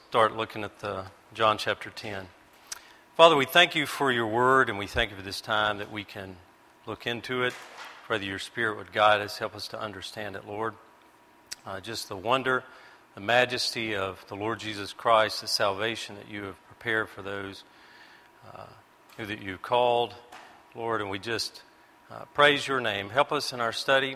start looking at the John chapter 10. Father, we thank you for your word, and we thank you for this time that we can look into it. Whether your Spirit would guide us, help us to understand it, Lord. Just the wonder, the majesty of the Lord Jesus Christ, the salvation that you have prepared for those who that you called, Lord, and we just praise your name. Help us in our study.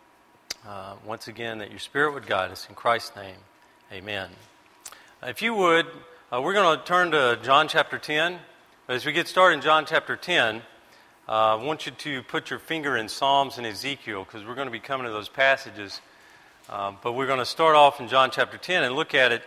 Once again, that your Spirit would guide us. In Christ's name, amen. If you would, we're going to turn to John chapter 10. As we get started in John chapter 10, I want you to put your finger in Psalms and Ezekiel, because we're going to be coming to those passages. But we're going to start off in John chapter 10 and look at it.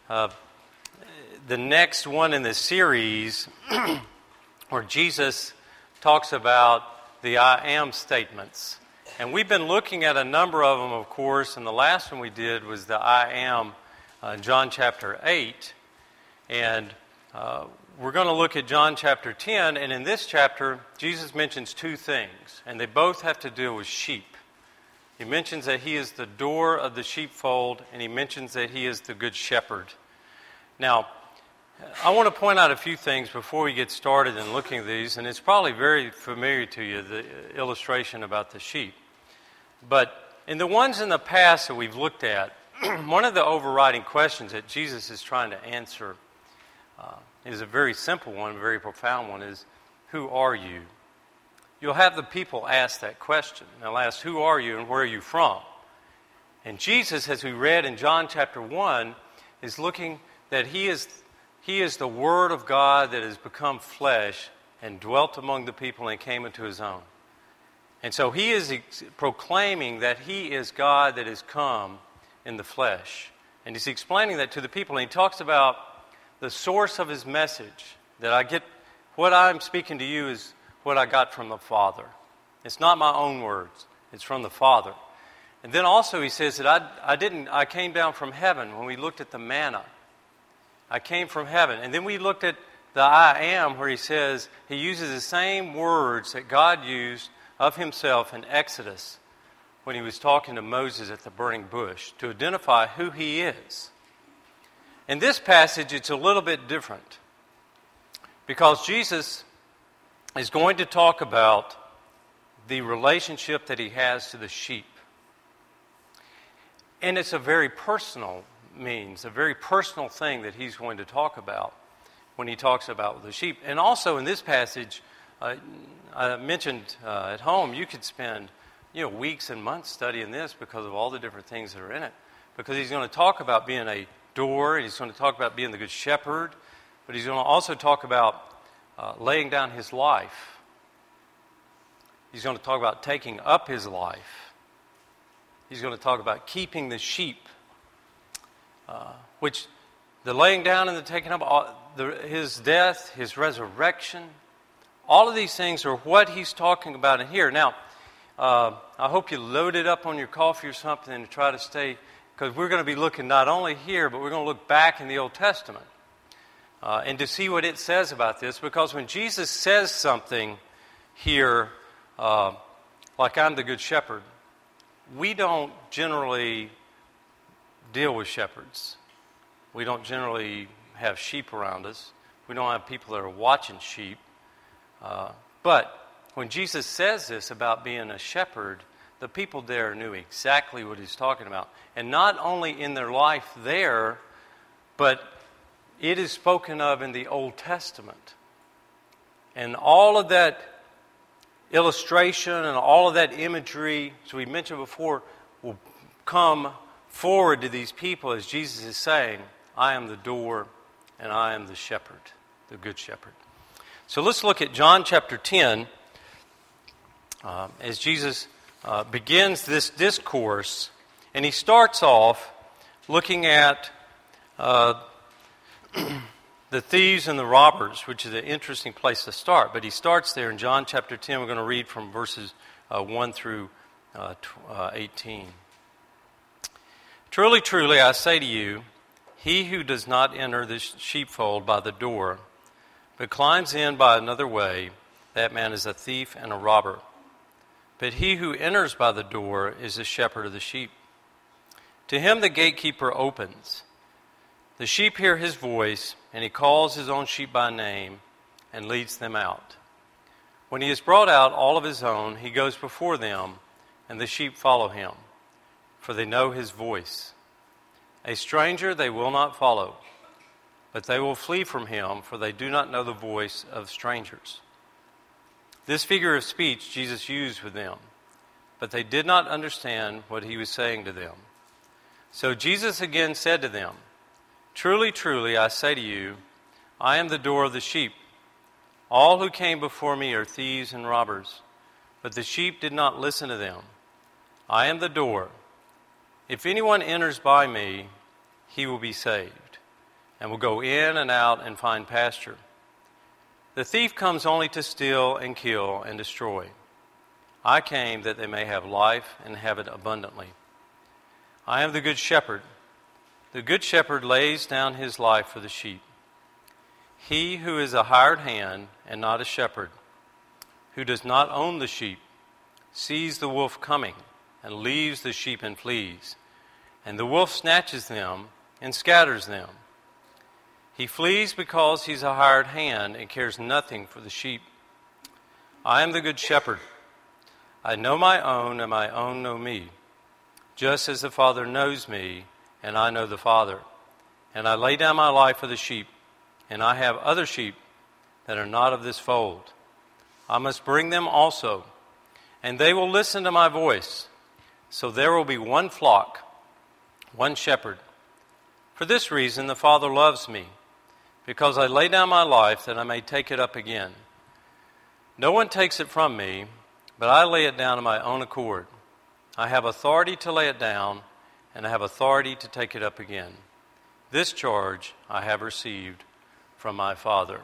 The next one in this series where Jesus talks about the I am statements. And we've been looking at a number of them, of course, and the last one we did was the I am in John chapter 8. And we're going to look at John chapter 10, and in this chapter, Jesus mentions two things, and they both have to do with sheep. He mentions that he is the door of the sheepfold, and he mentions that he is the good shepherd. Now, I want to point out a few things before we get started in looking at these, and it's probably very familiar to you, the illustration about the sheep. But in the ones in the past that we've looked at, one of the overriding questions that Jesus is trying to answer is a very simple one, a very profound one, is, who are you? You'll have the people ask that question. They'll ask, who are you and where are you from? And Jesus, as we read in John chapter 1, is looking that He is the Word of God that has become flesh and dwelt among the people and came into His own. And so He is proclaiming that He is God that has come in the flesh. And He's explaining that to the people. And He talks about the source of His message, that I get, what I'm speaking to you is what I got from the Father. It's not my own words. It's from the Father. And then also He says that I came down from heaven when we looked at the manna. I came from heaven. And then we looked at the I am, where He says, He uses the same words that God used of Himself in Exodus when He was talking to Moses at the burning bush to identify who He is. In this passage, it's a little bit different because Jesus is going to talk about the relationship that He has to the sheep. And it's a very personal means, a very personal thing that He's going to talk about when He talks about the sheep. And also in this passage, I mentioned at home, you could spend weeks and months studying this because of all the different things that are in it. Because He's going to talk about being a door, and He's going to talk about being the good shepherd, but He's going to also talk about laying down His life. He's going to talk about taking up His life. He's going to talk about keeping the sheep, which the laying down and the taking up, His death, His resurrection, all of these things are what He's talking about in here. Now, I hope you load it up on your coffee or something and try to stay, because we're going to be looking not only here, but we're going to look back in the Old Testament and to see what it says about this. Because when Jesus says something here, like I'm the good shepherd, we don't generally deal with shepherds. We don't generally have sheep around us. We don't have people that are watching sheep. But when Jesus says this about being a shepherd, the people there knew exactly what He's talking about. And not only in their life there, but it is spoken of in the Old Testament. And all of that illustration and all of that imagery, as we mentioned before, will come forward to these people as Jesus is saying, I am the door and I am the shepherd, the good shepherd. So let's look at John chapter 10 as Jesus begins this discourse, and He starts off looking at the thieves and the robbers, which is an interesting place to start. But He starts there in John chapter 10. We're going to read from verses 1 through 18. Truly, truly, I say to you, he who does not enter the sheepfold by the door, but climbs in by another way, that man is a thief and a robber. But he who enters by the door is the shepherd of the sheep. To him the gatekeeper opens. The sheep hear his voice, and he calls his own sheep by name and leads them out. When he has brought out all of his own, he goes before them, and the sheep follow him, for they know his voice. A stranger they will not follow, but they will flee from him, for they do not know the voice of strangers. This figure of speech Jesus used with them, but they did not understand what he was saying to them. So Jesus again said to them, "Truly, truly, I say to you, I am the door of the sheep. All who came before me are thieves and robbers, but the sheep did not listen to them. I am the door. If anyone enters by me, he will be saved, and will go in and out and find pasture. The thief comes only to steal and kill and destroy. I came that they may have life and have it abundantly. I am the good shepherd. The good shepherd lays down his life for the sheep. He who is a hired hand and not a shepherd, who does not own the sheep, sees the wolf coming and leaves the sheep and flees. And the wolf snatches them and scatters them. He flees because he's a hired hand and cares nothing for the sheep. I am the good shepherd. I know my own, and my own know me, just as the Father knows me, and I know the Father. And I lay down my life for the sheep, and I have other sheep that are not of this fold. I must bring them also, and they will listen to my voice. So there will be one flock, one shepherd. For this reason the Father loves me, because I lay down my life that I may take it up again. No one takes it from me, but I lay it down of my own accord. I have authority to lay it down, and I have authority to take it up again. This charge I have received from my Father."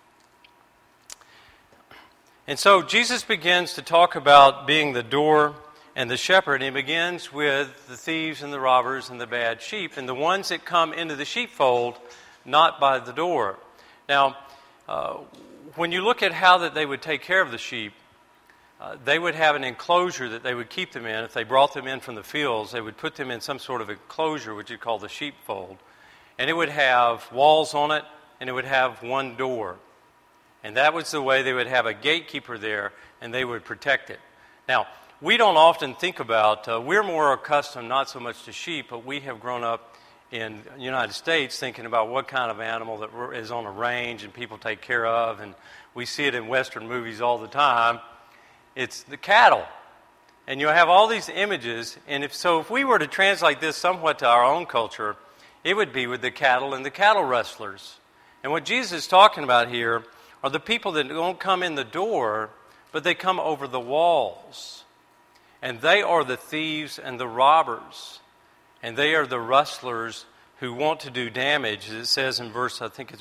And so Jesus begins to talk about being the door and the shepherd. He begins with the thieves and the robbers and the bad sheep, and the ones that come into the sheepfold not by the door. Now, when you look at how that they would take care of the sheep, they would have an enclosure that they would keep them in. If they brought them in from the fields, they would put them in some sort of enclosure, which you call the sheepfold. And it would have walls on it, and it would have one door. And that was the way they would have a gatekeeper there, and they would protect it. Now, we don't often think about, we're more accustomed not so much to sheep, but we have grown up in the United States thinking about what kind of animal that is on a range and people take care of, and we see it in Western movies all the time. It's the cattle. And you have all these images, and if we were to translate this somewhat to our own culture, it would be with the cattle and the cattle rustlers. And what Jesus is talking about here are the people that don't come in the door, but they come over the walls. And they are the thieves and the robbers. And they are the rustlers who want to do damage. As it says in verse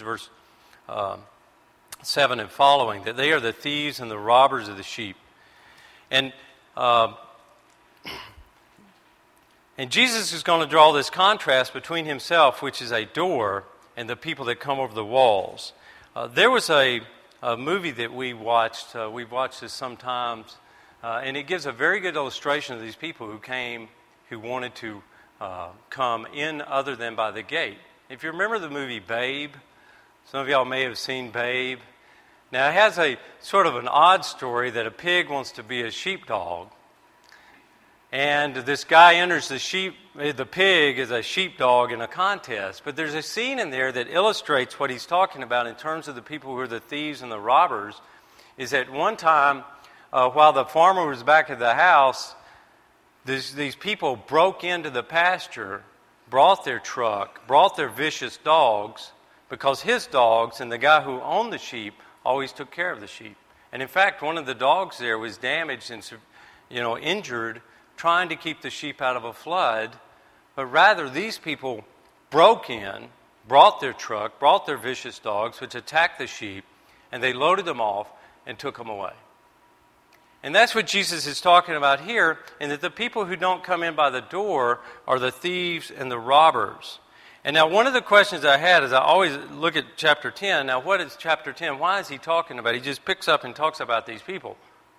7 and following, that they are the thieves and the robbers of the sheep. And Jesus is going to draw this contrast between himself, which is a door, and the people that come over the walls. There was a movie that we watched. We've watched this sometimes, and it gives a very good illustration of these people who wanted to come in other than by the gate. If you remember the movie Babe, some of y'all may have seen Babe. Now, it has a sort of an odd story that a pig wants to be a sheepdog. And this guy enters the pig as a sheepdog in a contest. But there's a scene in there that illustrates what he's talking about in terms of the people who are the thieves and the robbers, is that one time, while the farmer was back at the house, these people broke into the pasture, brought their truck, brought their vicious dogs, because his dogs and the guy who owned the sheep always took care of the sheep. And in fact, one of the dogs there was damaged and injured trying to keep the sheep out of a flood. But rather, these people broke in, brought their truck, brought their vicious dogs, which attacked the sheep, and they loaded them off and took them away. And that's what Jesus is talking about here, and that the people who don't come in by the door are the thieves and the robbers. And now one of the questions I had is I always look at chapter 10. Now what is chapter 10? Why is he talking about it? He just picks up and talks about these people.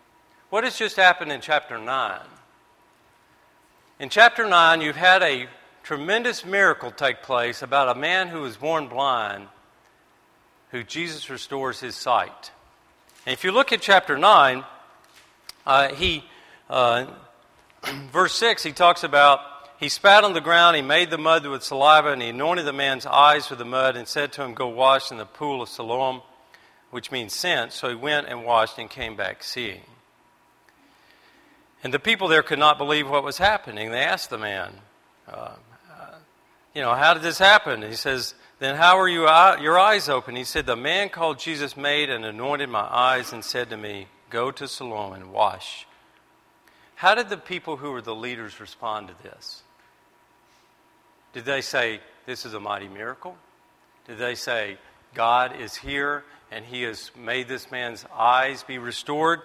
What has just happened in chapter 9? In chapter 9, you've had a tremendous miracle take place about a man who was born blind, who Jesus restores his sight. And if you look at chapter 9, verse 6, he talks about, he spat on the ground, he made the mud with saliva, and he anointed the man's eyes with the mud and said to him, go wash in the pool of Siloam, which means sent. So he went and washed and came back seeing. And the people there could not believe what was happening. They asked the man, how did this happen? And he says, then how were your eyes open? He said, the man called Jesus made and anointed my eyes and said to me, go to Siloam and wash. How did the people who were the leaders respond to this? Did they say, this is a mighty miracle? Did they say, God is here and he has made this man's eyes be restored?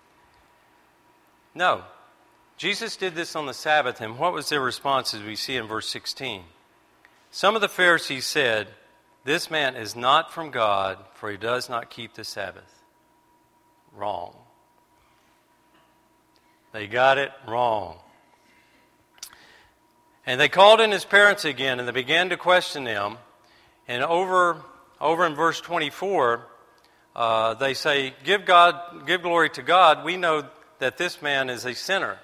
No. Jesus did this on the Sabbath, and what was their response as we see in verse 16? Some of the Pharisees said, this man is not from God, for he does not keep the Sabbath. Wrong. They got it wrong. And they called in his parents again, and they began to question them. And over in verse 24, they say, give glory to God. We know that this man is a sinner.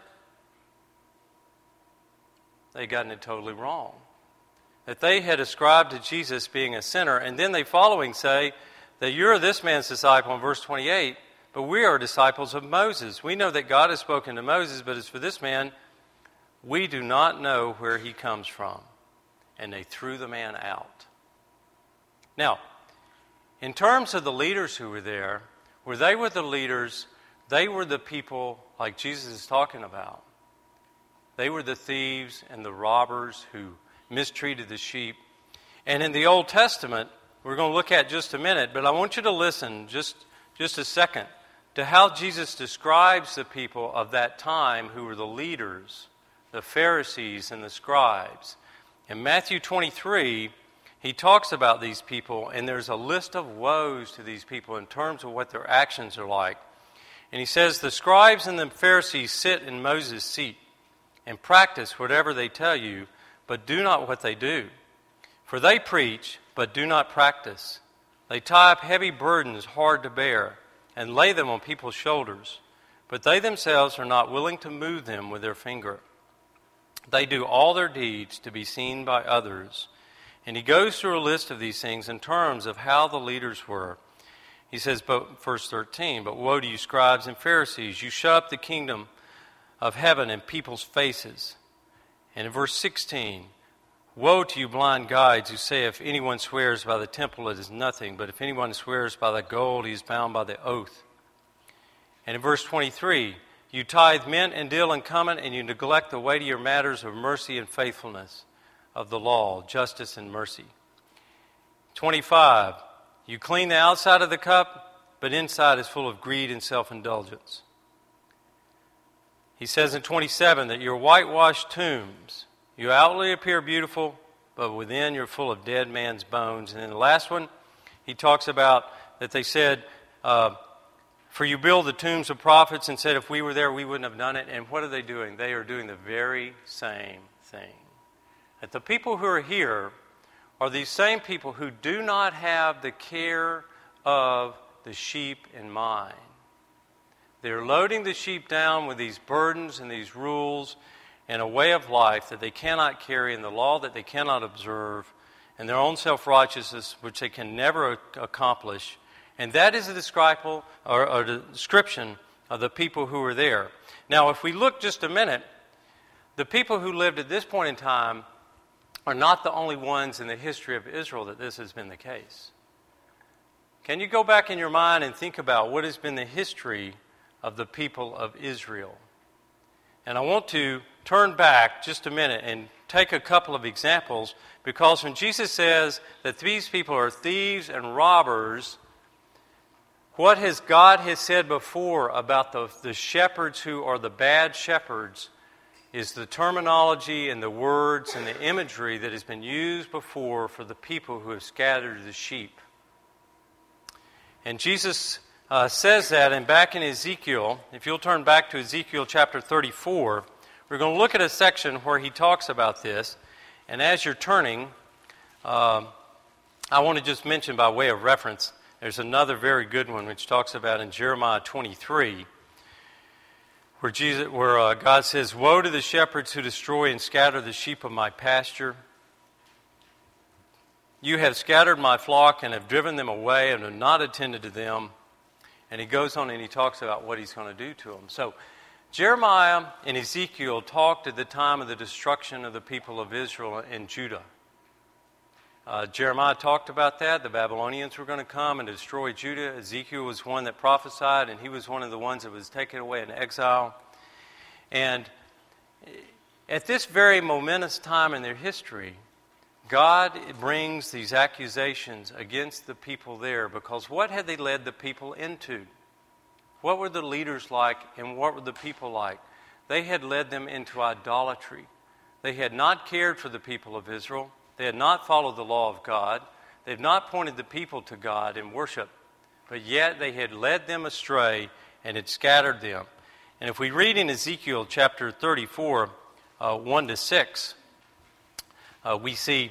They gotten it totally wrong. That they had ascribed to Jesus being a sinner, and then they following say that you're this man's disciple in verse 28, but we are disciples of Moses. We know that God has spoken to Moses, but as for this man, we do not know where he comes from. And they threw the man out. Now, in terms of the leaders who were there, where they were the leaders, they were the people like Jesus is talking about. They were the thieves and the robbers who mistreated the sheep. And in the Old Testament, we're going to look at just a minute, but I want you to listen just a second to how Jesus describes the people of that time who were the leaders, the Pharisees and the scribes. In Matthew 23, he talks about these people, and there's a list of woes to these people in terms of what their actions are like. And he says, the scribes and the Pharisees sit in Moses' seat and practice whatever they tell you, but do not what they do. For they preach, but do not practice. They tie up heavy burdens hard to bear and lay them on people's shoulders, but they themselves are not willing to move them with their finger. They do all their deeds to be seen by others. And he goes through a list of these things in terms of how the leaders were. He says, verse 13, but woe to you scribes and Pharisees, you shut up the kingdom of heaven in people's faces. And in verse 16, woe to you blind guides who say, if anyone swears by the temple, it is nothing, but if anyone swears by the gold, he is bound by the oath. And in verse 23, you tithe mint and dill and cumin, and you neglect the weightier matters of mercy and faithfulness, of the law, justice and mercy. 25, you clean the outside of the cup, but inside is full of greed and self-indulgence. He says in 27 that you're whitewashed tombs. You outwardly appear beautiful, but within you're full of dead man's bones. And then the last one, he talks about that they said, for you build the tombs of prophets, and said if we were there, we wouldn't have done it. And what are they doing? They are doing the very same thing. That the people who are here are these same people who do not have the care of the sheep in mind. They're loading the sheep down with these burdens and these rules and a way of life that they cannot carry, and the law that they cannot observe, and their own self-righteousness which they can never accomplish. And that is a description of the people who were there. Now, if we look just a minute, the people who lived at this point in time are not the only ones in the history of Israel that this has been the case. Can you go back in your mind and think about what has been the history of the people of Israel? And I want to turn back just a minute and take a couple of examples, because when Jesus says that these people are thieves and robbers, what has God has said before about the shepherds who are the bad shepherds is the terminology and the words and the imagery that has been used before for the people who have scattered the sheep. And Jesus says that, and back in Ezekiel, if you'll turn back to Ezekiel chapter 34, we're going to look at a section where he talks about this. And as you're turning, I want to just mention by way of reference, there's another very good one which talks about in Jeremiah 23, where God says, "Woe to the shepherds who destroy and scatter the sheep of my pasture. You have scattered my flock and have driven them away and have not attended to them." And he goes on and he talks about what he's going to do to them. So Jeremiah and Ezekiel talked at the time of the destruction of the people of Israel and Judah. Jeremiah talked about that. The Babylonians were going to come and destroy Judah. Ezekiel was one that prophesied, and he was one of the ones that was taken away in exile. And at this very momentous time in their history, God brings these accusations against the people there, because what had they led the people into? What were the leaders like, and what were the people like? They had led them into idolatry. They had not cared for the people of Israel. They had not followed the law of God. They had not pointed the people to God in worship. But yet they had led them astray and had scattered them. And if we read in Ezekiel chapter 34, 1 to 6, we see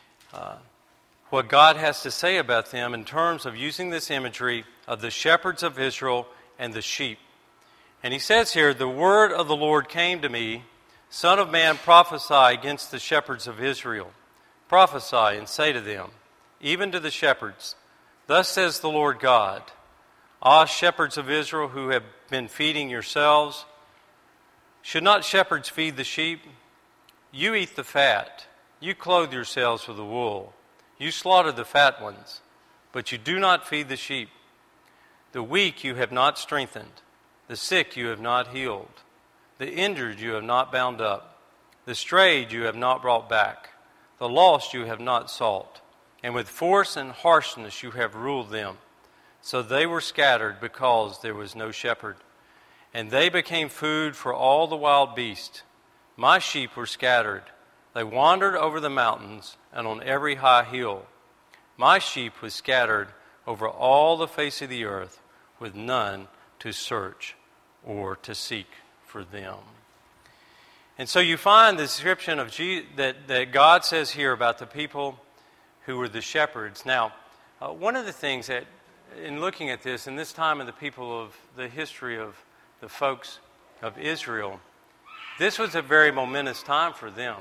what God has to say about them in terms of using this imagery of the shepherds of Israel and the sheep. And he says here, "The word of the Lord came to me, Son of man, prophesy against the shepherds of Israel. Prophesy and say to them, even to the shepherds, Thus says the Lord God, Ah, shepherds of Israel who have been feeding yourselves, should not shepherds feed the sheep? You eat the fat, you clothe yourselves with the wool, you slaughter the fat ones, but you do not feed the sheep. The weak you have not strengthened, the sick you have not healed, the injured you have not bound up, the strayed you have not brought back, the lost you have not sought, and with force and harshness you have ruled them. So they were scattered because there was no shepherd, and they became food for all the wild beasts. My sheep were scattered. They wandered over the mountains and on every high hill. My sheep was scattered over all the face of the earth, with none to search or to seek for them." And so you find the description of that God says here about the people who were the shepherds. Now, one of the things that, in looking at this, in this time of the people of the history of the folks of Israel, this was a very momentous time for them,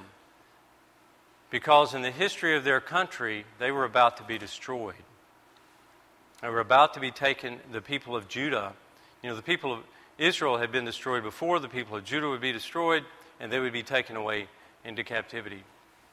because in the history of their country, they were about to be destroyed. They were about to be taken, the people of Judah. The people of Israel had been destroyed before. The people of Judah would be destroyed, and they would be taken away into captivity.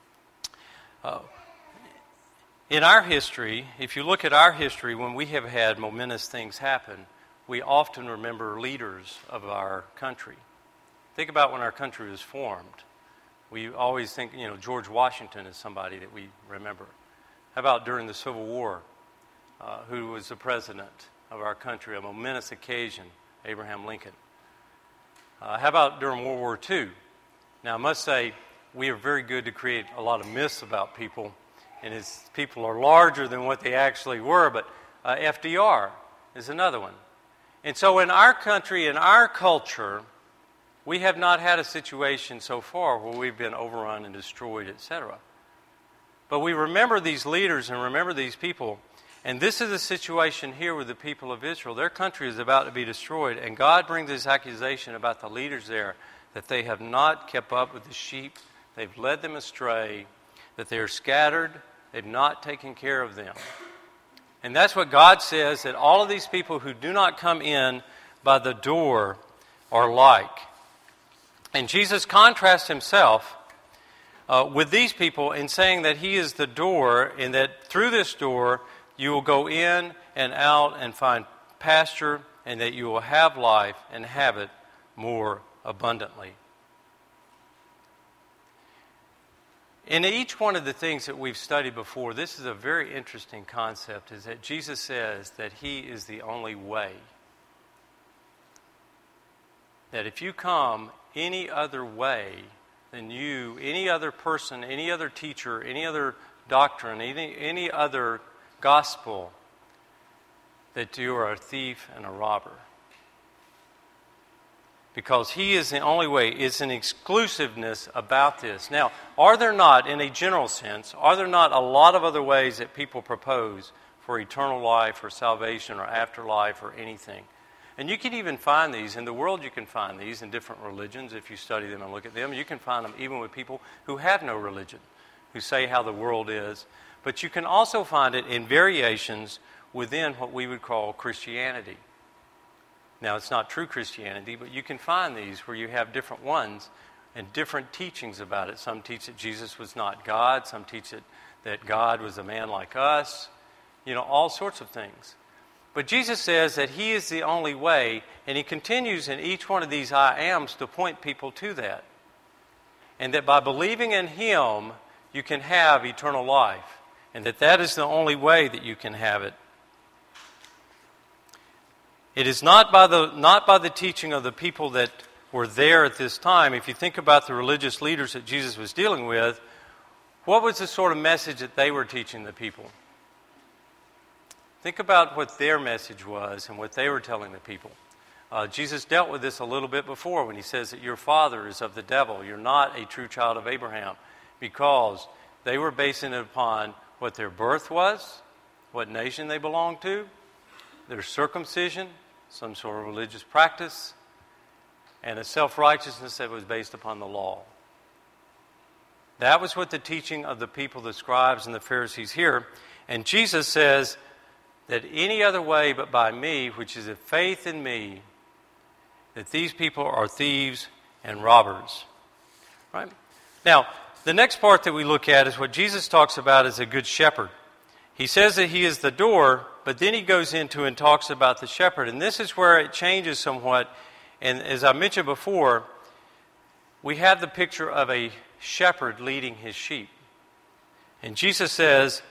In our history, if you look at our history, when we have had momentous things happen, we often remember leaders of our country. Think about when our country was formed. We always think, George Washington is somebody that we remember. How about during the Civil War? Who was the president of our country, a momentous occasion, Abraham Lincoln. How about during World War II? Now, I must say, we are very good to create a lot of myths about people, and his people are larger than what they actually were, but FDR is another one. And so in our country, in our culture, we have not had a situation so far where we've been overrun and destroyed, etc. But we remember these leaders and remember these people. And this is the situation here with the people of Israel. Their country is about to be destroyed, and God brings this accusation about the leaders there, that they have not kept up with the sheep, they've led them astray, that they are scattered, they've not taken care of them. And that's what God says, that all of these people who do not come in by the door are like. And Jesus contrasts himself with these people in saying that he is the door, and that through this door you will go in and out and find pasture, and that you will have life and have it more abundantly. In each one of the things that we've studied before, this is a very interesting concept, is that Jesus says that he is the only way. That if you come any other way than you, any other person, any other teacher, any other doctrine, any other gospel, that you are a thief and a robber. because He is the only way. It's an exclusiveness about this. Now, are there not, in a general sense, are there not a lot of other ways that people propose for eternal life or salvation or afterlife or anything? And you can even find these. In the world, you can find these in different religions if you study them and look at them. You can find them even with people who have no religion, who say how the world is. But you can also find it in variations within what we would call Christianity. Now, it's not true Christianity, but you can find these where you have different ones and different teachings about it. Some teach that Jesus was not God. Some teach that God was a man like us. All sorts of things. But Jesus says that He is the only way, and He continues in each one of these I ams to point people to that. And that by believing in Him, you can have eternal life. And that is the only way that you can have it. It is not by the teaching of the people that were there at this time. If you think about the religious leaders that Jesus was dealing with, what was the sort of message that they were teaching the people? Think about what their message was and what they were telling the people. Jesus dealt with this a little bit before when He says that your father is of the devil. You're not a true child of Abraham, because they were basing it upon what their birth was, what nation they belonged to, their circumcision, some sort of religious practice, and a self-righteousness that was based upon the law. That was what the teaching of the people, the scribes and the Pharisees here. And Jesus says that any other way but by me, which is a faith in me, that these people are thieves and robbers. Right? Now, the next part that we look at is what Jesus talks about as a good shepherd. He says that He is the door, but then He goes into and talks about the shepherd. And this is where it changes somewhat. And as I mentioned before, we have the picture of a shepherd leading his sheep. And Jesus says,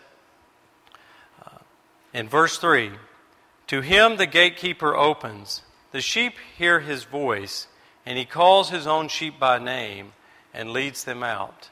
in verse 3, to Him the gatekeeper opens. The sheep hear His voice, and He calls His own sheep by name and leads them out.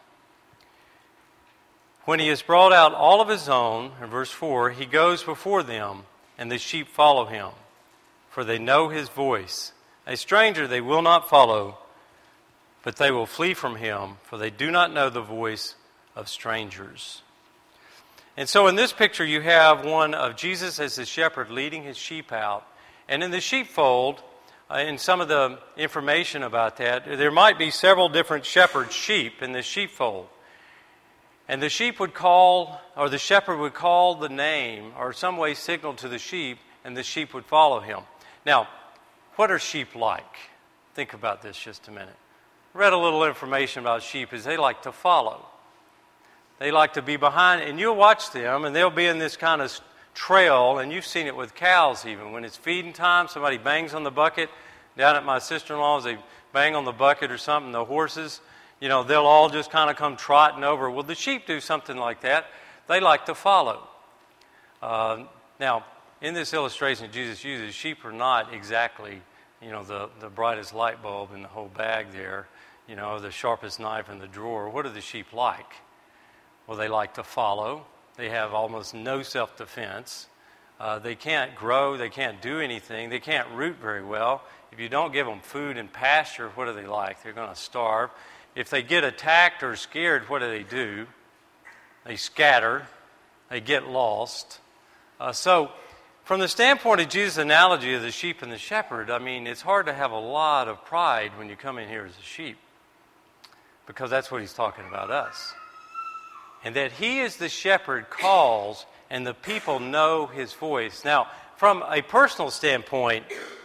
When He has brought out all of His own, in verse 4, He goes before them, and the sheep follow Him, for they know His voice. A stranger they will not follow, but they will flee from him, for they do not know the voice of strangers. And so in this picture you have one of Jesus as the shepherd leading His sheep out. And in the sheepfold, in some of the information about that, there might be several different shepherd sheep in the sheepfold. And the sheep would call, or the shepherd would call the name, or some way signal to the sheep, and the sheep would follow him. Now, what are sheep like? Think about this just a minute. I read a little information about sheep is they like to follow. They like to be behind, and you'll watch them, and they'll be in this kind of trail, and you've seen it with cows even. When it's feeding time, somebody bangs on the bucket. Down at my sister-in-law's, they bang on the bucket or something. The horses, they'll all just kind of come trotting over. Well, the sheep do something like that. They like to follow. Now, in this illustration Jesus uses, sheep are not exactly, the brightest light bulb in the whole bag there, the sharpest knife in the drawer. What are the sheep like? Well, they like to follow. They have almost no self-defense. They can't grow. They can't do anything. They can't root very well. If you don't give them food and pasture, what are they like? They're going to starve. If they get attacked or scared, what do? They scatter. They get lost. So, from the standpoint of Jesus' analogy of the sheep and the shepherd, it's hard to have a lot of pride when you come in here as a sheep, because that's what He's talking about us. And that He is the shepherd calls, and the people know His voice. Now, from a personal standpoint,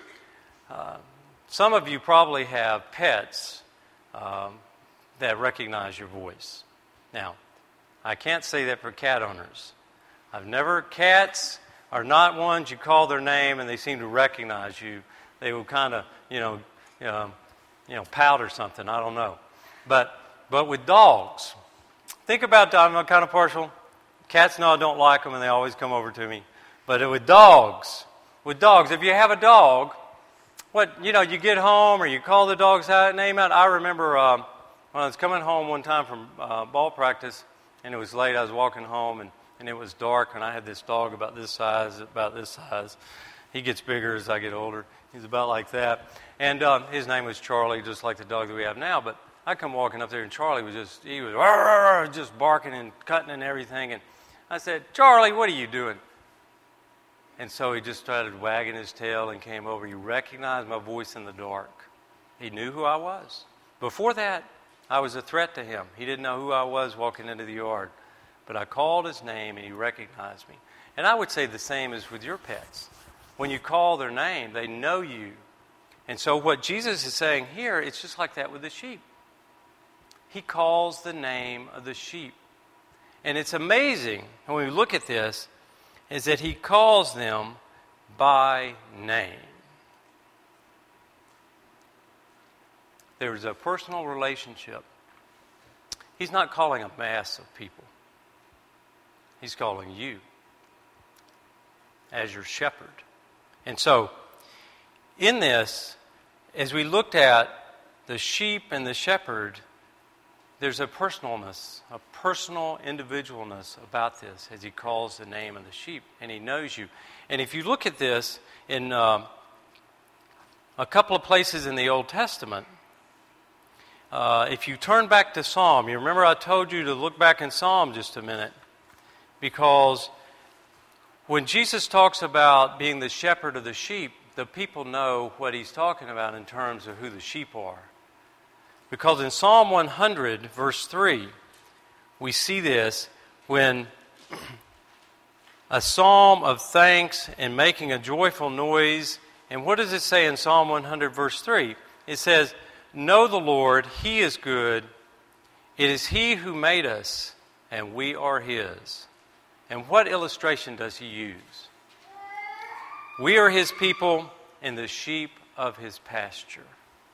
some of you probably have pets that recognize your voice. Now, I can't say that for cat owners. Cats are not ones you call their name and they seem to recognize you. They will kind of, pout or something. I don't know. But with dogs, think about, I'm kind of partial. Cats, no, I don't like them and they always come over to me. But with dogs, if you have a dog, you get home or you call the dog's name out. I remember when I was coming home one time from ball practice and it was late, I was walking home and it was dark and I had this dog about this size, He gets bigger as I get older. He's about like that. And his name was Charlie, just like the dog that we have now. But I come walking up there, and Charlie was just barking and cutting and everything. And I said, "Charlie, what are you doing?" And so he just started wagging his tail and came over. He recognized my voice in the dark. He knew who I was. Before that, I was a threat to him. He didn't know who I was walking into the yard. But I called his name, and he recognized me. And I would say the same is with your pets. When you call their name, they know you. And so what Jesus is saying here, it's just like that with the sheep. He calls the name of the sheep. And it's amazing, when we look at this, is that he calls them by name. There's a personal relationship. He's not calling a mass of people. He's calling you as your shepherd. And so, in this, as we looked at the sheep and the shepherd, there's a personalness, a personal individualness about this as he calls the name of the sheep, and he knows you. And if you look at this in a couple of places in the Old Testament, if you turn back to Psalm, you remember I told you to look back in Psalm just a minute, because when Jesus talks about being the shepherd of the sheep, the people know what he's talking about in terms of who the sheep are. Because in Psalm 100, verse 3, we see this when a psalm of thanks and making a joyful noise. And what does it say in Psalm 100, verse 3? It says, "Know the Lord, He is good. It is He who made us, and we are His." And what illustration does he use? We are his people and the sheep of his pasture.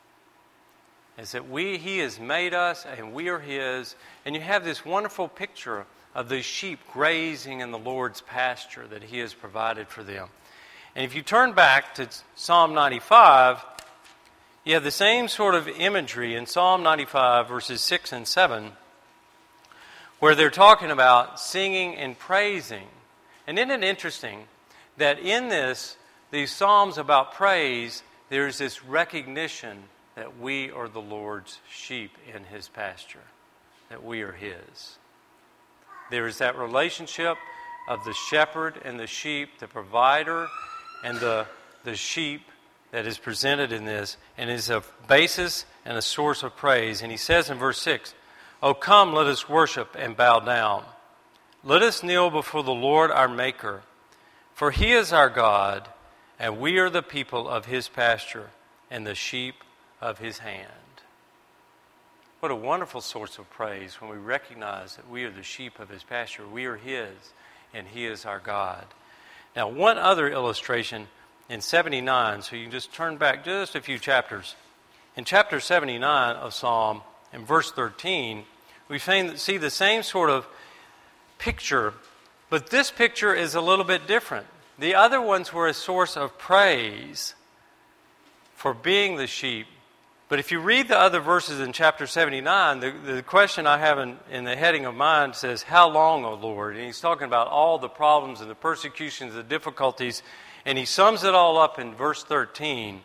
Is that he has made us and we are his. And you have this wonderful picture of the sheep grazing in the Lord's pasture that he has provided for them. And if you turn back to Psalm 95, you have the same sort of imagery in Psalm 95, verses 6 and 7, where they're talking about singing and praising. And isn't it interesting that in these psalms about praise, there's this recognition that we are the Lord's sheep in his pasture, that we are his. There is that relationship of the shepherd and the sheep, the provider and the sheep that is presented in this, and is a basis and a source of praise. And he says in verse 6, "O come, let us worship and bow down. Let us kneel before the Lord our Maker. For he is our God, and we are the people of his pasture and the sheep of his hand." What a wonderful source of praise when we recognize that we are the sheep of his pasture. We are his, and he is our God. Now, one other illustration in 79, so you can just turn back just a few chapters. In chapter 79 of Psalm, in verse 13, we see the same sort of picture, but this picture is a little bit different. The other ones were a source of praise for being the sheep. But if you read the other verses in chapter 79, the question I have in the heading of mine says, "How long, O Lord?" And he's talking about all the problems and the persecutions, the difficulties, and he sums it all up in verse 13.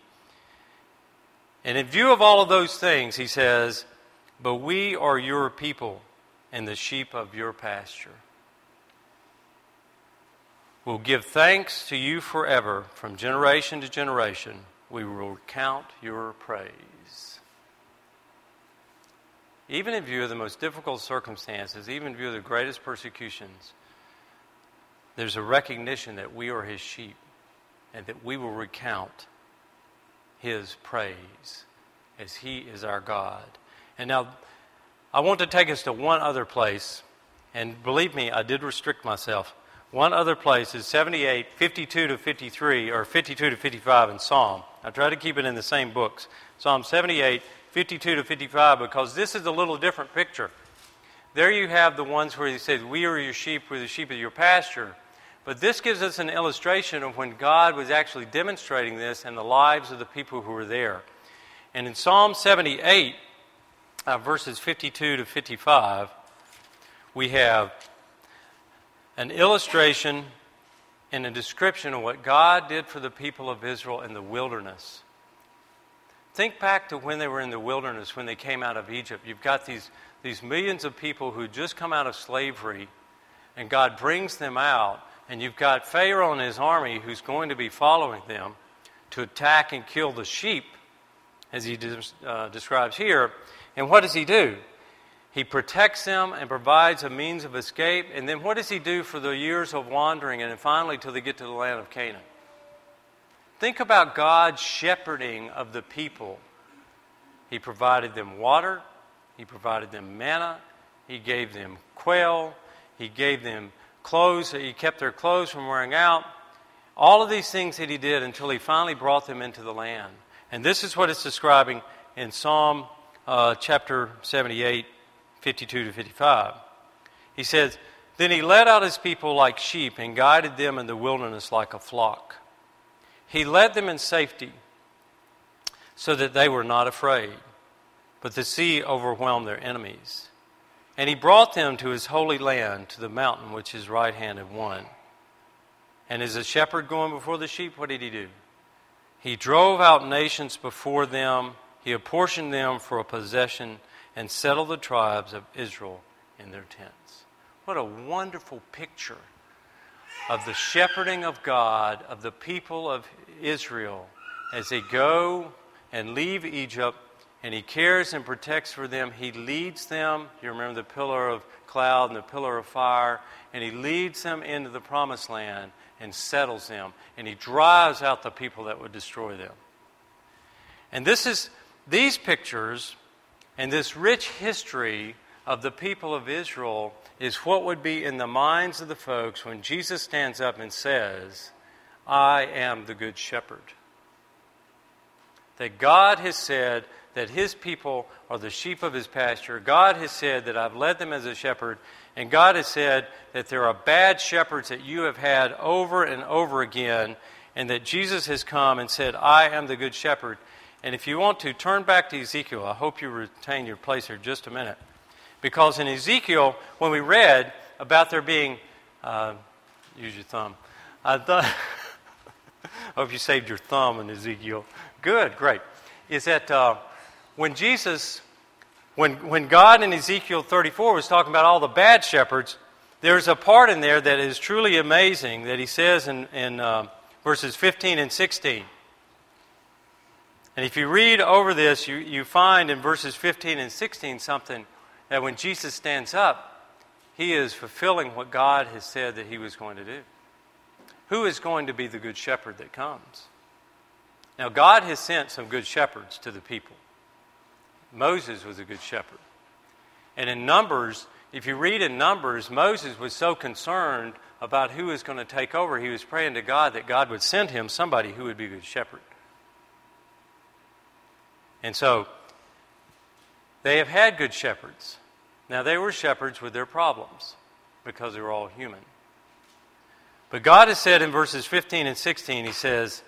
And in view of all of those things, he says, "But we are your people and the sheep of your pasture. We'll give thanks to you forever. From generation to generation, we will recount your praise." Even in view of the most difficult circumstances, even in view of the greatest persecutions, there's a recognition that we are his sheep and that we will recount his praise as he is our God. And now, I want to take us to one other place, and believe me, I did restrict myself. One other place is 78, 52 to 53, or 52 to 55 in Psalm. I try to keep it in the same books. Psalm 78, 52 to 55, because this is a little different picture. There you have the ones where he says, "We are your sheep, we're the sheep of your pasture." But this gives us an illustration of when God was actually demonstrating this in the lives of the people who were there. And in Psalm 78, verses 52 to 55, we have an illustration in a description of what God did for the people of Israel in the wilderness. Think back to when they were in the wilderness, when they came out of Egypt. You've got these millions of people who just come out of slavery, and God brings them out, and you've got Pharaoh and his army who's going to be following them to attack and kill the sheep, as he describes here. And what does he do? He protects them and provides a means of escape. And then what does he do for the years of wandering and then finally till they get to the land of Canaan? Think about God's shepherding of the people. He provided them water. He provided them manna. He gave them quail. He gave them clothes. He kept their clothes from wearing out. All of these things that he did until he finally brought them into the land. And this is what it's describing in Psalm chapter 78, 52 to 55. He says, "Then he led out his people like sheep and guided them in the wilderness like a flock. He led them in safety so that they were not afraid, but the sea overwhelmed their enemies. And he brought them to his holy land, to the mountain which his right hand had won. And as a shepherd going before the sheep, what did he do? He drove out nations before them. He apportioned them for a possession and settled the tribes of Israel in their tents." What a wonderful picture of the shepherding of God, of the people of Israel, as they go and leave Egypt, and he cares and protects for them. He leads them. You remember the pillar of cloud and the pillar of fire, and he leads them into the promised land and settles them, and he drives out the people that would destroy them. And these pictures and this rich history of the people of Israel is what would be in the minds of the folks when Jesus stands up and says, "I am the good shepherd." That God has said that his people are the sheep of his pasture. God has said that I've led them as a shepherd. And God has said that there are bad shepherds that you have had over and over again. And that Jesus has come and said, "I am the good shepherd." And if you want to, turn back to Ezekiel. I hope you retain your place here just a minute. Because in Ezekiel, when we read about there being... use your thumb. I hope you saved your thumb in Ezekiel. Good, great. Is that when God in Ezekiel 34 was talking about all the bad shepherds, there's a part in there that is truly amazing that he says in verses 15 and 16. And if you read over this, you find in verses 15 and 16 something that when Jesus stands up, he is fulfilling what God has said that he was going to do. Who is going to be the good shepherd that comes? Now, God has sent some good shepherds to the people. Moses was a good shepherd. And in Numbers, if you read in Numbers, Moses was so concerned about who was going to take over, he was praying to God that God would send him somebody who would be a good shepherd. And so, they have had good shepherds. Now, they were shepherds with their problems because they were all human. But God has said in verses 15 and 16, he says,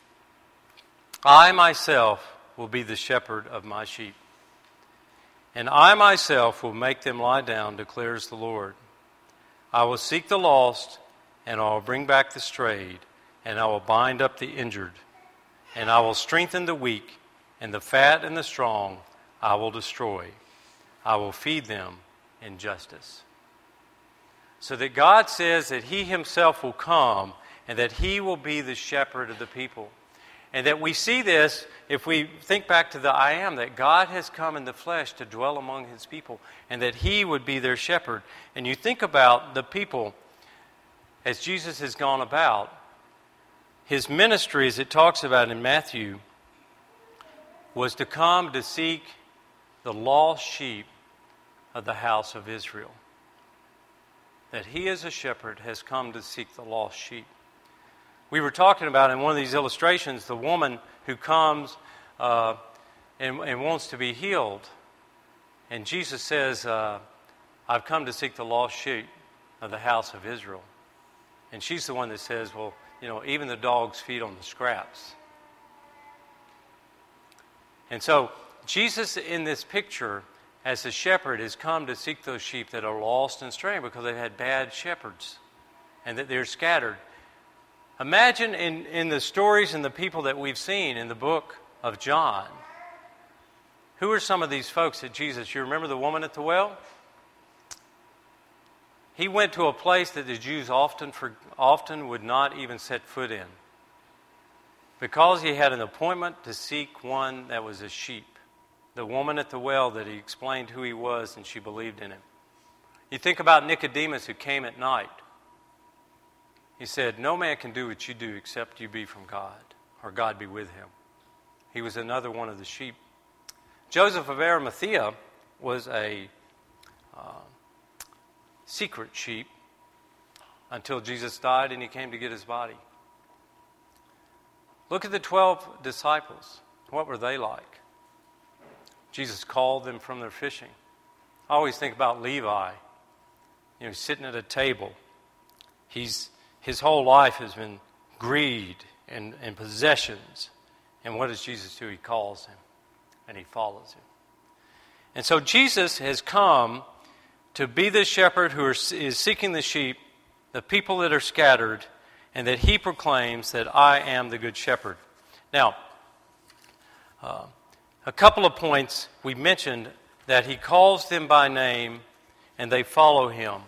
"I myself will be the shepherd of my sheep. And I myself will make them lie down, declares the Lord. I will seek the lost, and I will bring back the strayed, and I will bind up the injured, and I will strengthen the weak, and the fat and the strong I will destroy. I will feed them in justice." So that God says that he himself will come, and that he will be the shepherd of the people. And that we see this, if we think back to the I am, that God has come in the flesh to dwell among his people, and that he would be their shepherd. And you think about the people as Jesus has gone about. His ministry, as it talks about in Matthew, was to come to seek the lost sheep of the house of Israel. That he as a shepherd has come to seek the lost sheep. We were talking about in one of these illustrations the woman who comes and wants to be healed. And Jesus says, "I've come to seek the lost sheep of the house of Israel." And she's the one that says, "Well, even the dogs feed on the scraps." And so Jesus in this picture as the shepherd has come to seek those sheep that are lost and straying because they've had bad shepherds and that they're scattered. Imagine in the stories and the people that we've seen in the book of John, who are some of these folks that Jesus, you remember the woman at the well? He went to a place that the Jews often would not even set foot in, because he had an appointment to seek one that was a sheep. The woman at the well that he explained who he was and she believed in him. You think about Nicodemus who came at night. He said, "No man can do what you do except you be from God, or God be with him." He was another one of the sheep. Joseph of Arimathea was a secret sheep until Jesus died and he came to get his body. Look at the 12 disciples. What were they like? Jesus called them from their fishing. I always think about Levi, sitting at a table. His whole life has been greed and possessions. And what does Jesus do? He calls him and he follows him. And so Jesus has come to be the shepherd who is seeking the sheep, the people that are scattered, and that he proclaims that I am the good shepherd. Now, a couple of points. We mentioned that he calls them by name and they follow him.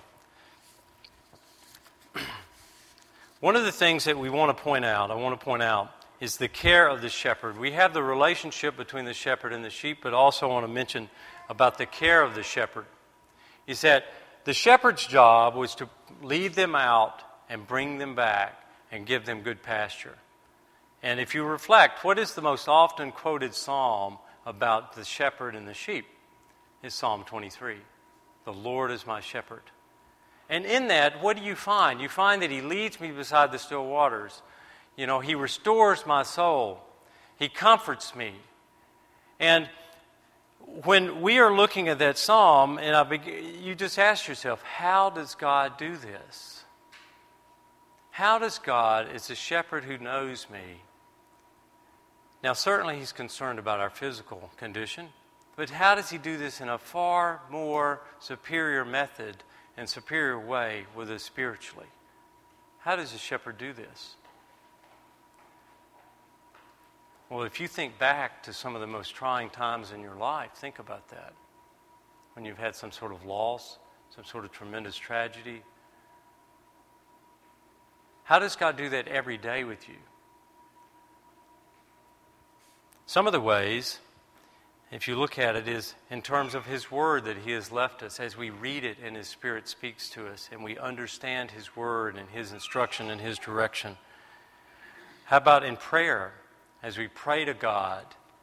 One of the things that I want to point out, is the care of the shepherd. We have the relationship between the shepherd and the sheep, but also I want to mention about the care of the shepherd. Is that the shepherd's job was to lead them out and bring them back and give them good pasture. And if you reflect, what is the most often quoted psalm about the shepherd and the sheep? It's Psalm 23. The Lord is my shepherd. And in that, what do you find? You find that he leads me beside the still waters. He restores my soul. He comforts me. And when we are looking at that psalm, and you just ask yourself, how does God do this? How does God, as a shepherd who knows me, now certainly he's concerned about our physical condition, but how does he do this in a far more superior method and superior way with us spiritually? How does a shepherd do this? Well, if you think back to some of the most trying times in your life, think about that. When you've had some sort of loss, some sort of tremendous tragedy. How does God do that every day with you? Some of the ways, if you look at it, is in terms of his word that he has left us as we read it and his Spirit speaks to us and we understand his word and his instruction and his direction. How about in prayer? As we pray to God.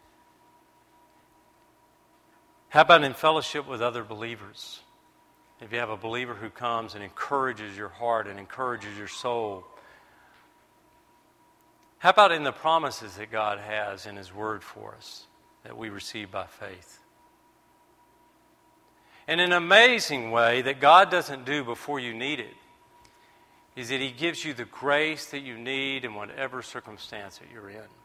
How about in fellowship with other believers? If you have a believer who comes and encourages your heart and encourages your soul. How about in the promises that God has in his word for us that we receive by faith? And an amazing way that God doesn't do before you need it is that he gives you the grace that you need in whatever circumstance that you're in.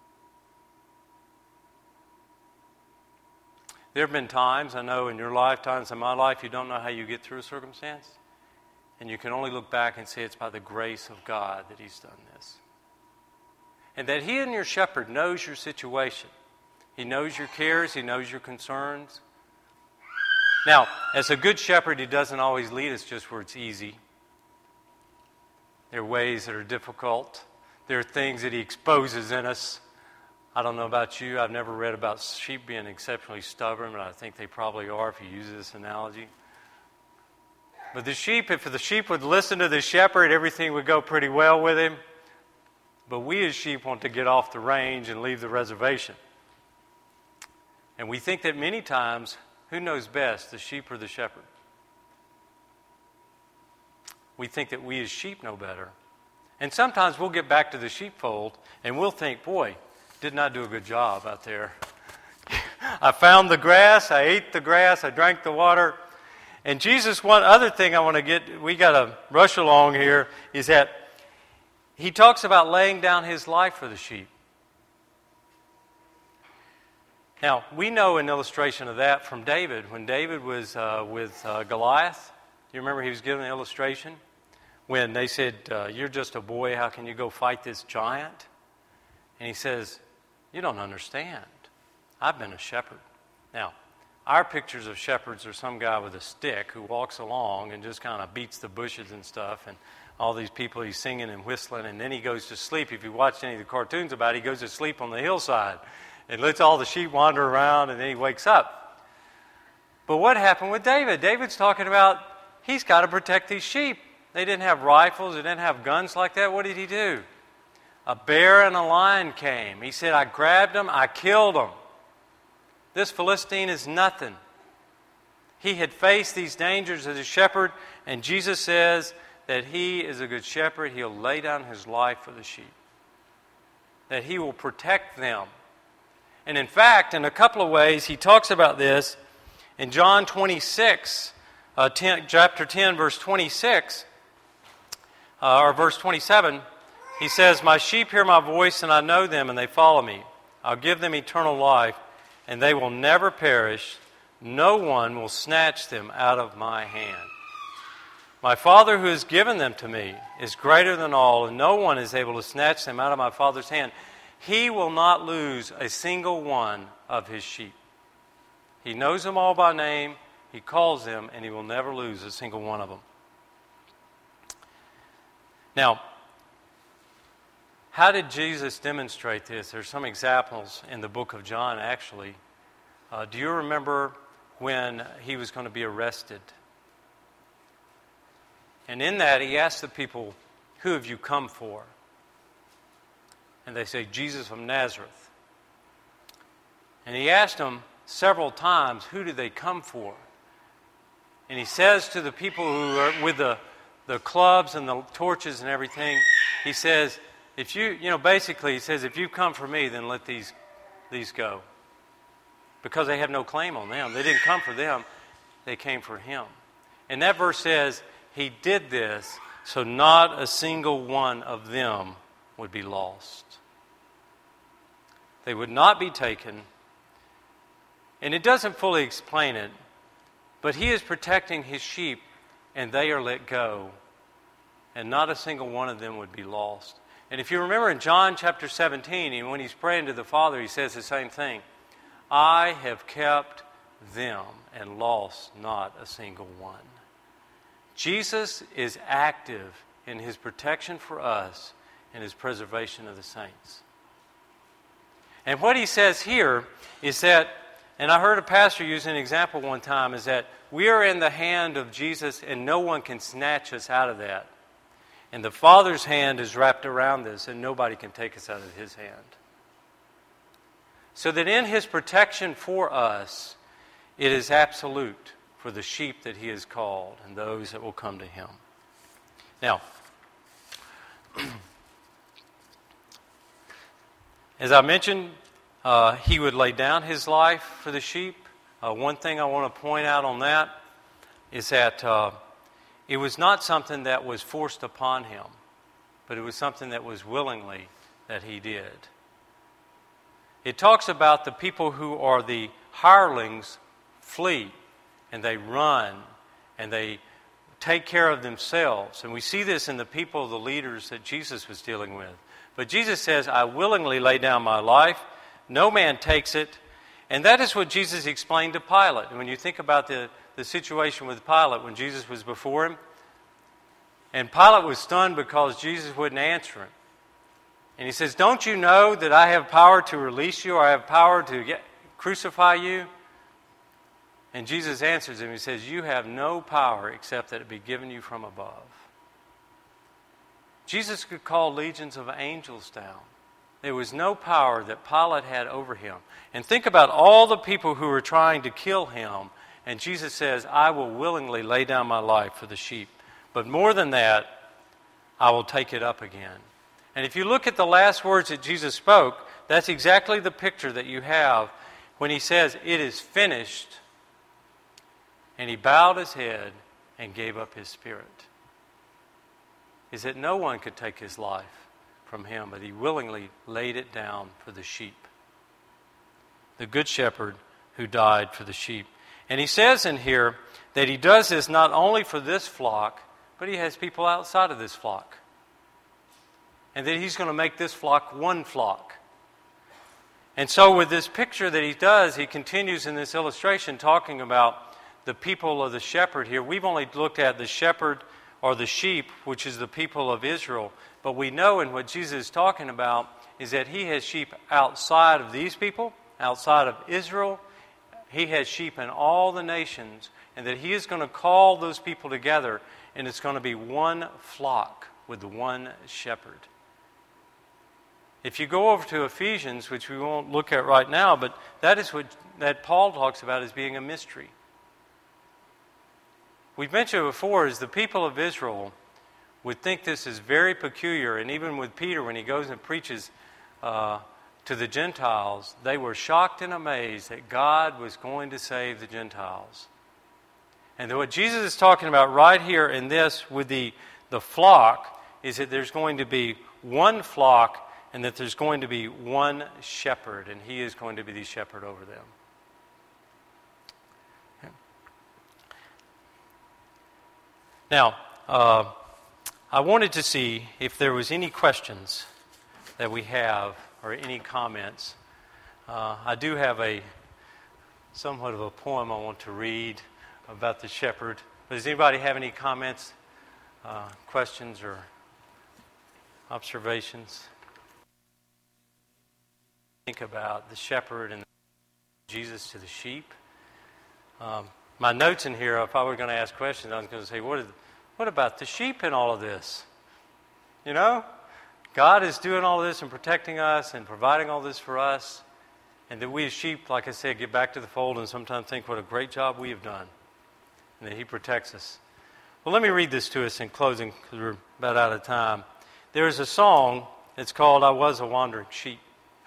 There have been times, I know in your lifetimes, in my life, you don't know how you get through a circumstance. And you can only look back and say it's by the grace of God that he's done this. And that he and your shepherd knows your situation. He knows your cares. He knows your concerns. Now, as a good shepherd, he doesn't always lead us just where it's easy. There are ways that are difficult. There are things that he exposes in us. I don't know about you. I've never read about sheep being exceptionally stubborn, but I think they probably are if you use this analogy. But the sheep, if the sheep would listen to the shepherd, everything would go pretty well with him. But we as sheep want to get off the range and leave the reservation. And we think that many times, who knows best, the sheep or the shepherd? We think that we as sheep know better. And sometimes we'll get back to the sheepfold and we'll think, boy, didn't I do a good job out there? I found the grass, I ate the grass, I drank the water. And Jesus, one other thing I want to get, we got to rush along here, is that he talks about laying down his life for the sheep. Now, we know an illustration of that from David. When David was with Goliath, you remember he was given an illustration? when they said, you're just a boy, how can you go fight this giant? And he says, you don't understand. I've been a shepherd. Now, our pictures of shepherds are some guy with a stick who walks along and just kind of beats the bushes and stuff, and all these people he's singing and whistling, and then he goes to sleep. If you watched any of the cartoons about it, he goes to sleep on the hillside and lets all the sheep wander around, and then he wakes up. But what happened with David? David's talking about he's got to protect these sheep. They didn't have rifles. They didn't have guns like that. What did he do? A bear and a lion came. He said, I grabbed them, I killed them. This Philistine is nothing. He had faced these dangers as a shepherd, and Jesus says that he is a good shepherd. He'll lay down his life for the sheep, that he will protect them. And in fact, in a couple of ways, he talks about this in John 26, chapter 10, verse 26, or verse 27. He says, my sheep hear my voice, and I know them, and they follow me. I'll give them eternal life, and they will never perish. No one will snatch them out of my hand. My Father who has given them to me is greater than all, and no one is able to snatch them out of my Father's hand. He will not lose a single one of his sheep. He knows them all by name, he calls them, and he will never lose a single one of them. Now, how did Jesus demonstrate this? There's some examples in the book of John, actually. Do you remember when he was going to be arrested? And in that, he asked the people, who have you come for? And they say, Jesus from Nazareth. And he asked them several times, who did they come for? And he says to the people who are with the clubs and the torches and everything, he says, basically he says, if you come for me, then let these go. Because they have no claim on them. They didn't come for them, they came for him. And that verse says, he did this so not a single one of them would be lost. They would not be taken. And it doesn't fully explain it, but he is protecting his sheep, and they are let go, and not a single one of them would be lost. And if you remember in John chapter 17, and when he's praying to the Father, he says the same thing. I have kept them and lost not a single one. Jesus is active in his protection for us and his preservation of the saints. And what he says here is that, and I heard a pastor use an example one time, is that we are in the hand of Jesus and no one can snatch us out of that. And the Father's hand is wrapped around us and nobody can take us out of his hand. So that in his protection for us, it is absolute for the sheep that he has called and those that will come to him. Now, as I mentioned, he would lay down his life for the sheep. One thing I want to point out on that is that it was not something that was forced upon him, but it was something that was willingly that he did. It talks about the people who are the hirelings flee, and they run, and they take care of themselves. And we see this in the people, the leaders that Jesus was dealing with. But Jesus says, I willingly lay down my life. No man takes it. And that is what Jesus explained to Pilate. And when you think about the situation with Pilate when Jesus was before him, and Pilate was stunned because Jesus wouldn't answer him. And he says, don't you know that I have power to release you, or I have power to crucify you? And Jesus answers him, he says, you have no power except that it be given you from above. Jesus could call legions of angels down. There was no power that Pilate had over him. And think about all the people who were trying to kill him. And Jesus says, I will willingly lay down my life for the sheep. But more than that, I will take it up again. And if you look at the last words that Jesus spoke, that's exactly the picture that you have when he says, it is finished. And he bowed his head and gave up his spirit. Is that no one could take his life from him, but he willingly laid it down for the sheep. The good shepherd who died for the sheep. And he says in here that he does this not only for this flock, but he has people outside of this flock. And that he's going to make this flock one flock. And so with this picture that he does, he continues in this illustration talking about the people of the shepherd here. We've only looked at the shepherd or the sheep, which is the people of Israel. But we know in what Jesus is talking about is that he has sheep outside of these people, outside of Israel. He has sheep in all the nations, and that he is going to call those people together, and it's going to be one flock with the one shepherd. If you go over to Ephesians, which we won't look at right now, but that is what that Paul talks about as being a mystery. We've mentioned before is the people of Israel would think this is very peculiar, and even with Peter when he goes and preaches to the Gentiles, they were shocked and amazed that God was going to save the Gentiles. And what Jesus is talking about right here in this with the flock is that there's going to be one flock and that there's going to be one shepherd, and he is going to be the shepherd over them. Now, I wanted to see if there was any questions that we have or any comments. I do have somewhat of a poem I want to read about the shepherd. Does anybody have any comments, questions, or observations? Think about the shepherd and Jesus to the sheep. My notes in here, if I were going to ask questions, I was going to say, what about the sheep in all of this? You know, God is doing all this and protecting us and providing all this for us. And that we as sheep, like I said, get back to the fold and sometimes think what a great job we have done. And that he protects us. Well, let me read this to us in closing because we're about out of time. There is a song, it's called I Was a Wandering Sheep.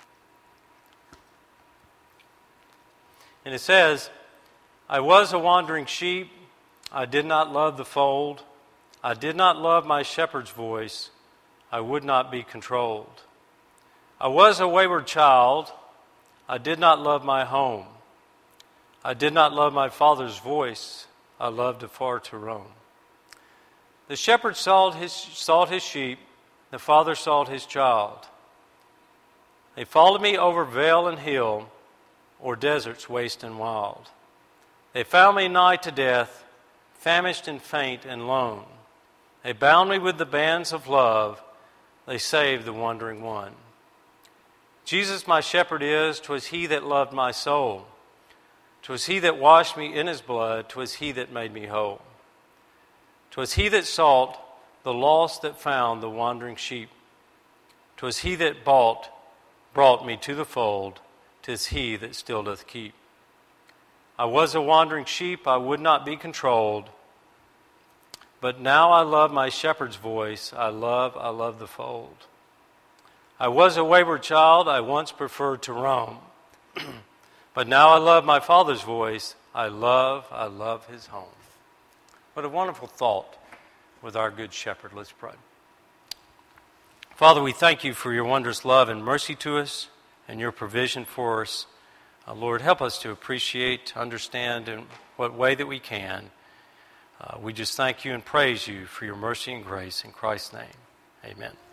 And it says, I was a wandering sheep. I did not love the fold. I did not love my shepherd's voice. I would not be controlled. I was a wayward child. I did not love my home. I did not love my father's voice. I loved afar to roam. The shepherd sought his sheep. The father sought his child. They followed me over vale and hill, or deserts waste and wild. They found me nigh to death, famished and faint and lone. They bound me with the bands of love. They saved the wandering one. Jesus my shepherd is, 'twas he that loved my soul. 'Twas he that washed me in his blood, 'twas he that made me whole. 'Twas he that sought the lost that found the wandering sheep. 'Twas he that brought me to the fold, 'tis he that still doth keep. I was a wandering sheep, I would not be controlled. But now I love my shepherd's voice, I love the fold. I was a wayward child, I once preferred to roam. But now I love my father's voice, I love his home. What a wonderful thought with our good shepherd. Let's pray. Father, we thank you for your wondrous love and mercy to us and your provision for us. Lord, help us to appreciate, to understand in what way that we can. We just thank you and praise you for your mercy and grace in Christ's name. Amen.